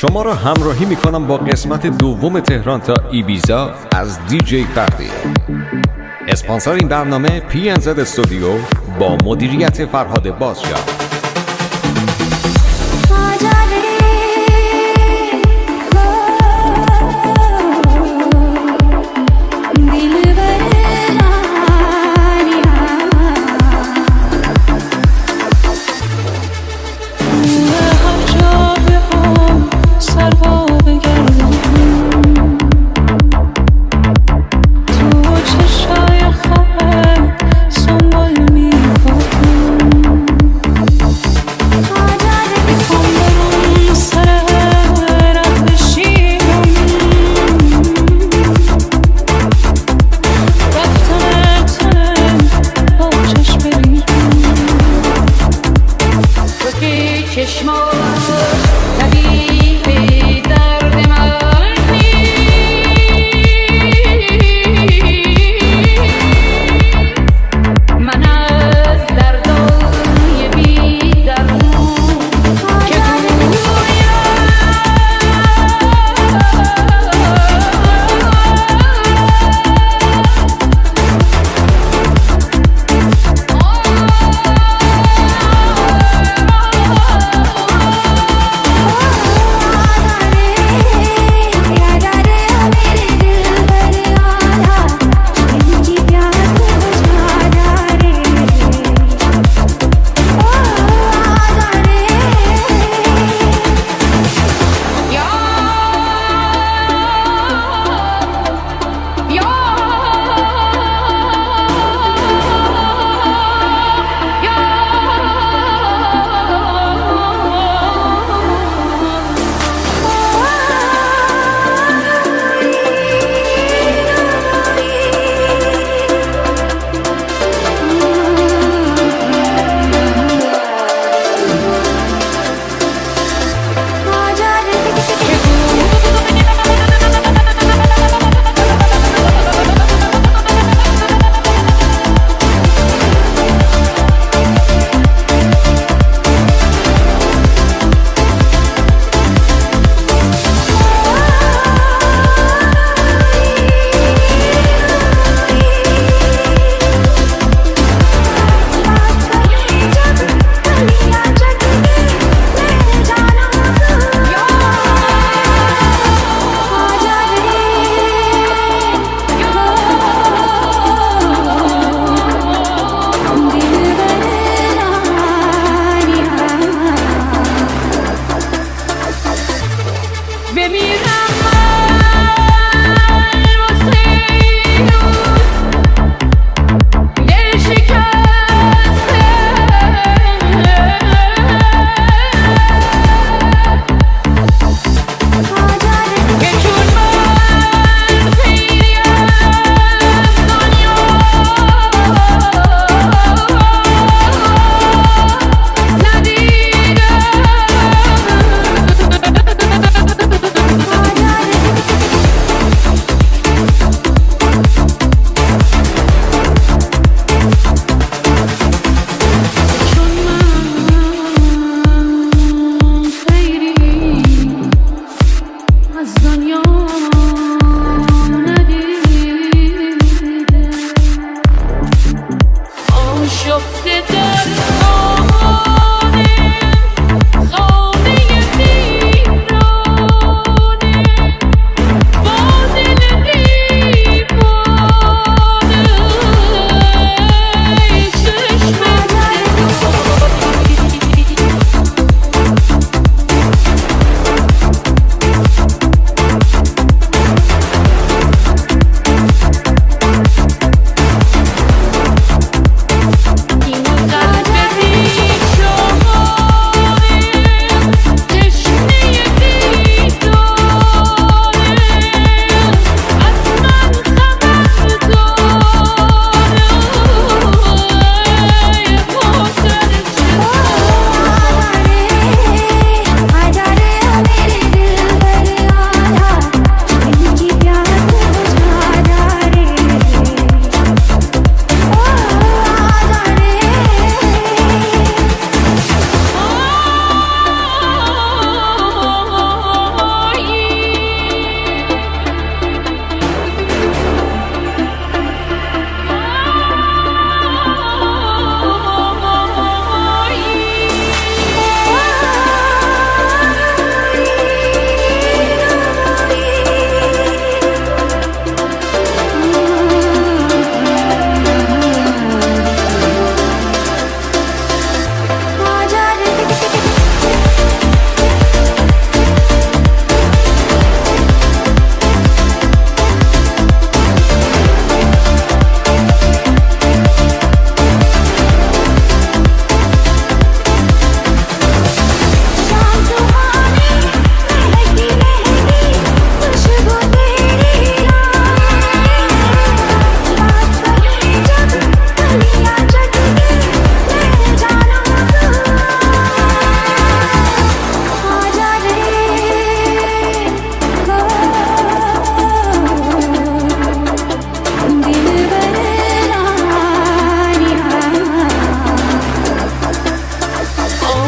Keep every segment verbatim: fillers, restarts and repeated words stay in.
شما را همراهی میکنم با قسمت دوم تهران تا ایبیزا از دی جی فردی. اسپانسر این برنامه پی ان زد استودیو با مدیریت فرهاد بازجان.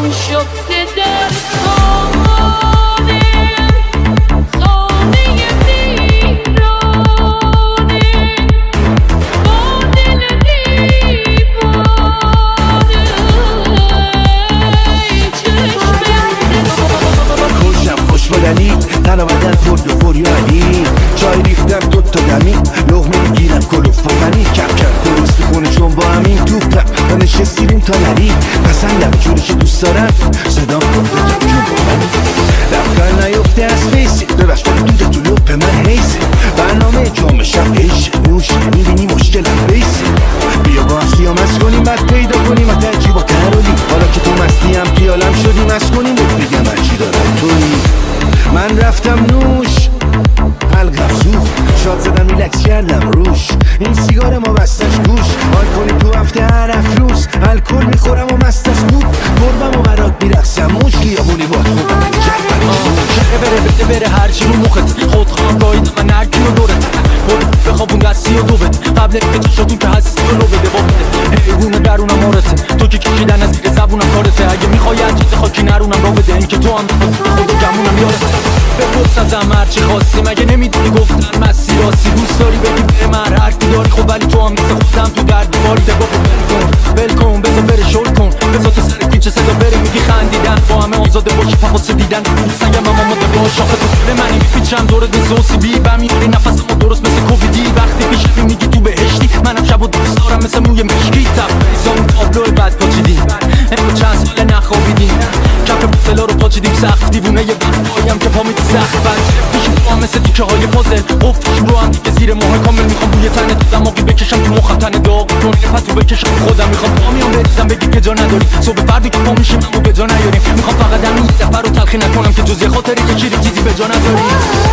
آشفته در خانه خانه ویرانه با دل دیوانه خوشم خوش بدنی تنها بدن پرد و فریانی چای ریختم دوتا دمی لغمه میگیرم کلوف بزنی کم کم درست میکنه چون با همین توپم و نشستیریم تا نری پسندم جورش دوست دارم صدام کن بگم جون با من لبخند نیفته از فیسی ببش ولی دوده تو لپ من حیسی برنامه جامعه شب حیشه نوشه میبینی مشکلم بیسی بیا با سیام از کنیم بعد پیدا کنیم و ترجیب و ترولیم حالا که تو مستیم پیالم شدیم از کنیم بود بگم من چی دارم توی من رفتم نوش حلقم سوخت شاد زدم ریلکس کردم روش این سیگار ما بستش گوش حال کنی تو هفته هر افروز الکل میخورم و مستش بود قربم و برات میرقصم موش خیابونی باد خودم شقه بره بده بره هرچی رو مخت خود خواهم گاهیدم من نرکی و دورت بود بخوابون دستی و دوبت قبل که چشاتون که هستی و رو بده با بده حیوونه درونم مارته تو که کشیدن از زیر زبونم کارته اگه میخوای از چیز خاکی نرونم را بده این که تو هم خود و گمونم یارته به پرس ازم هرچی خواستی مگه نمیدونی گفتن مسیر راسی دوست داری بگی به من حرفی داری خب ولی تو هم مثل خودم تو درد باری دگاه رو بل کن بل کن بذار بره شل کن بذار تو سر کوچه صدا بره میگی خندیدن با همه آزاده باشی فقط دیدن سنگم هم آماده باش آخه تو دل منی میپیچم دورت مثل اوسیبی و میاری نفسمو درست مثل کوویدی وقتی پیشمی میگی تو بهشتی منم شب و دوست دارم مثل موی مشکی تب بریزامون تابلو بد پاچیدیم امرو چند ساله نخوابیدیم کف بوتلا رو پاچیدیم سخت دیوونه یه برپایم که پا میدی سخت بد پیشم تو هم مثل تیکه های پازل افتیم رو هم دیگه زیر ماه کامل میخوام بوی تنه تو دماغی بکشم تو مخم تنه داغ کنی پتو بکشم خودم میخوام پا میام بریزم بگی که جا نداری صبح فردی که پا میشیم همو به جا نیاریم میخوام فقط همین یه دفعه رو تلخی نکنم که جز یه خاطری که چیزی چیزی به جا نداری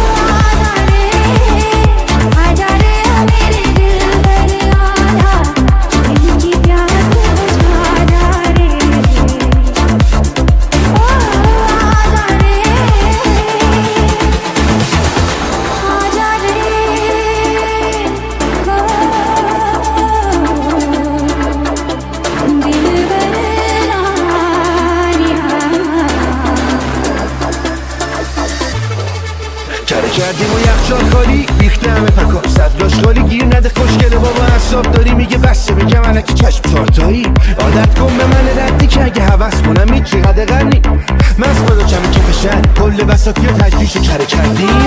کردیم و یخچال خالی ریخته همه پکا صد لاش خالی گیر نده خوشگله بابا حساب داری میگه بسته بگم علکی چشم چارتایی عادت کن به من ردی که اگه حوض کنم هیچ چی قده غنی من از خدا کمی کف شهر کل بساطی و تجلیش کره کردیم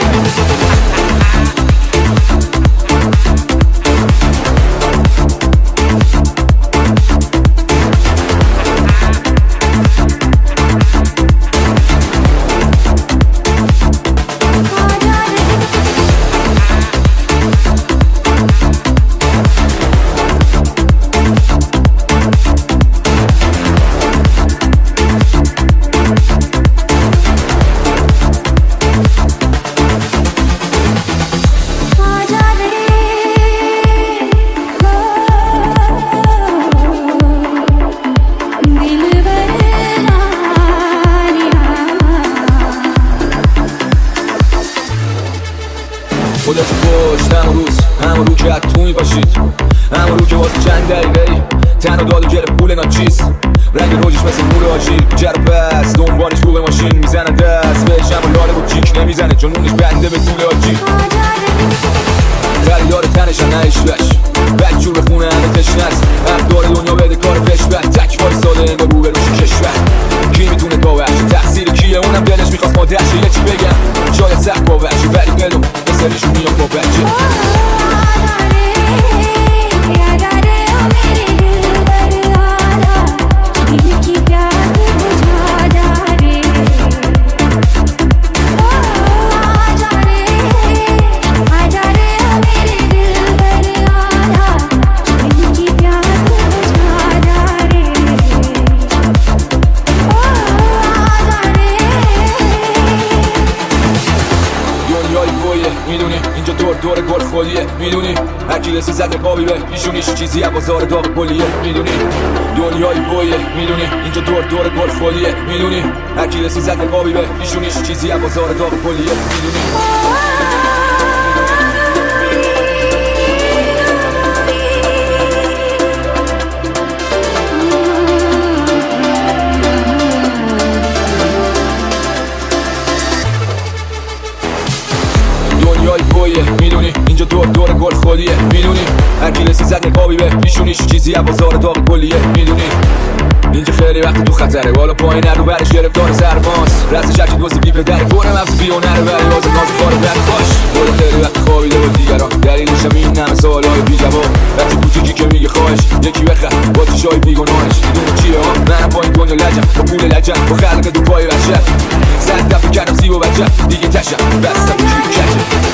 خودت پشت همون روز همون رو که از تو میباشید همون رو که واسه چند دقیقه تنها داد و گرفت پول ناچیز رنگ روجش مثل مور آجیل جر پس دنبالش بوق ماشین میزنه دست بهش همون لاله و کیک نمیزنه چون اونش بنده به طول آجی خریدار تنش هم نهشتش بک جور بخونه همه تشنست اخدار دنیا بده کار پشبت تک وای ساده انگار رو بروش کشور کی میتونه باورش تقصیر کیه اونم دلش میخواست مادرشه یه چی بگم شاید سخت باورشه ولی بدون بسرشون میام با بچه میدونی اینجا دور دور گل خودیه میدونی هرکی رسی زده قابی به پیشونیش چیزی از بازار داغ کلیه میدونی دنیای بویه میدونی اینجا دور دور گل خودیه میدونی هرکی رسی زده قابی به پیشونیش چیزی از بازار داغ کلیه میدونی آبی به پیشونیش چیزی از بازار داغ کلیه میدونی اینجا خیلی وقت تو خطره بالا پایین نرو برش گرفتار سرماست رست شکل واسه بی پدره کنه مفز بیونه رو بری واسه ناز کارو بر باش بالا خیلی وقت خوابیده با دیگران دلیلشم این همه سوالای بی جواب وقتی کوچیکی که میگه خواهش یکی بخر با چشای بیگناهش میدونی چیه ها منم با این دنیا لجم با پول لجم با خلق دو پای وحشت صد دفعه کردم زیب و بجم دیگه تشم بستم جیب کجم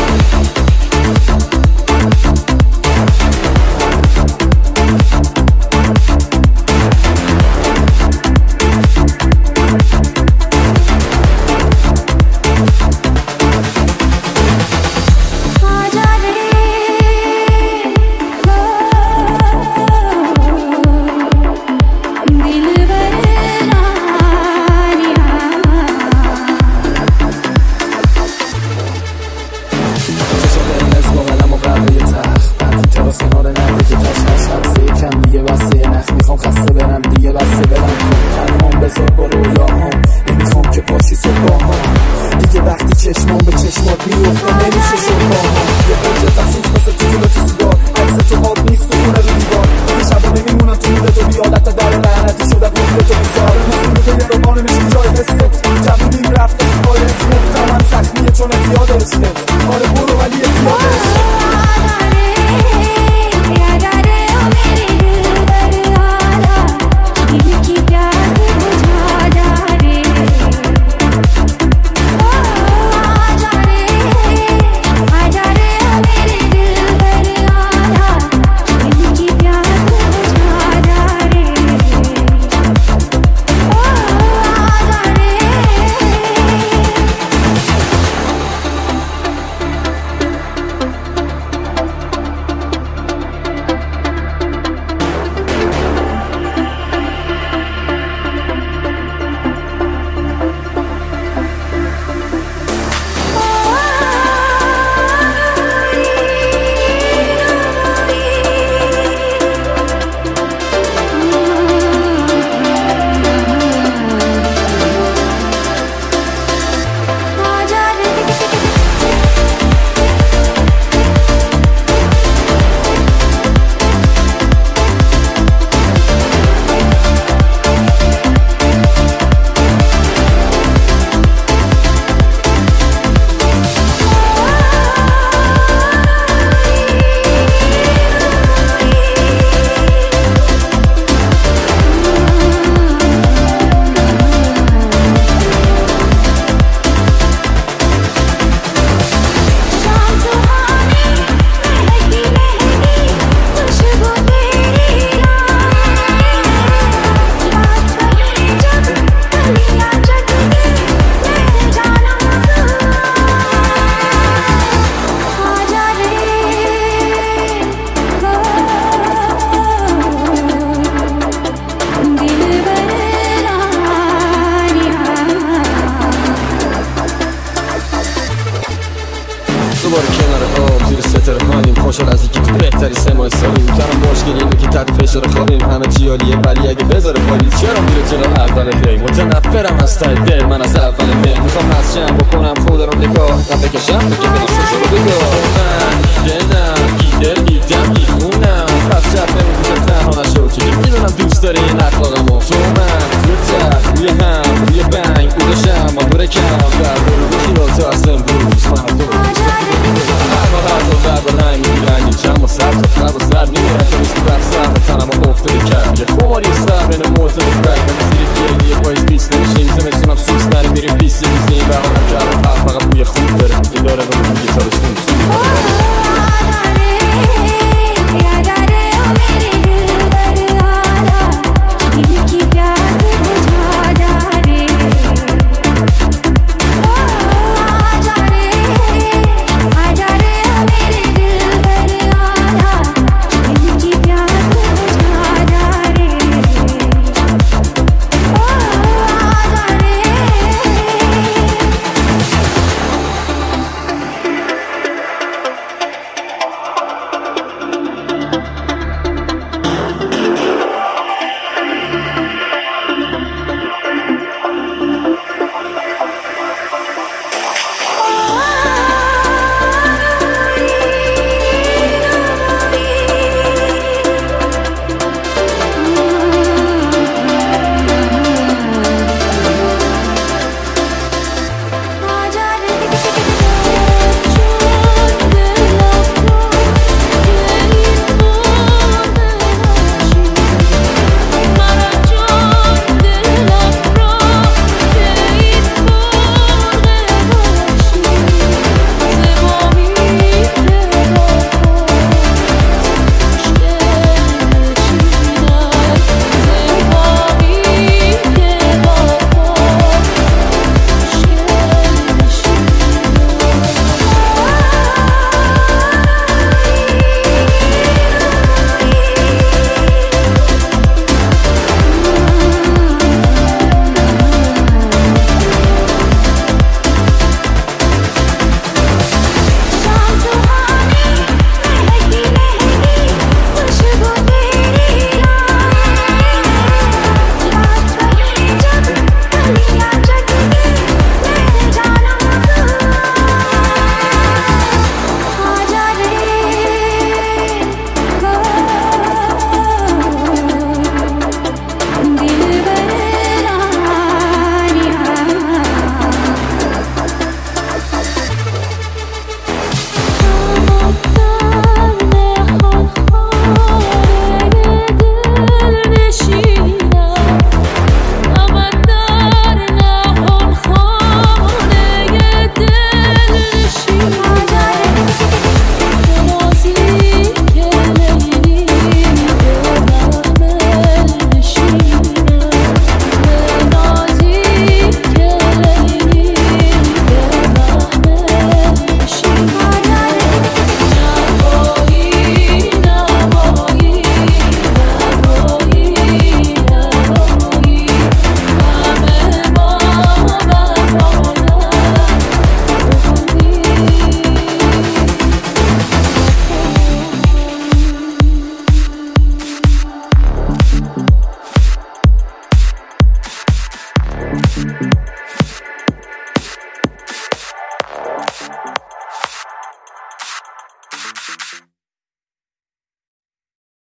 خوشحال از اینکه تو بهتری سه ماه سالی میتونم مشکلی اینه که تحت فشار خوابیم همه چی عالیه ولی اگه بذاره پالیز چرا میره جلو اول دی متنفرم از ته دل من از اول دی میخوام نسشم بکنم خود رو نگاه نه بکشم تو که برم شوشو رو بگاه من دیدم دیدل دیدم میخونم پس شب نمیدونم تنها نشو که میدونم دوست داری این اخلاقمو تو من تو تخت روی هم روی بنگ بودشم ما دوره کم در برو بکی رو تو از امروز من تو بعد رنگ میگیرنی چند ما سر تا قبل و سر میگیرن تو نیستی بر سر تنم رو افتاده کرد یه خماری سر بین موتر و برگ من زیر پیلی یه پایز بیست نمیشیم زمستونم سوز نریم میریم بیست میزنیم برانم کردم فقط بوی خوب داره این داره رو میگی تا بستون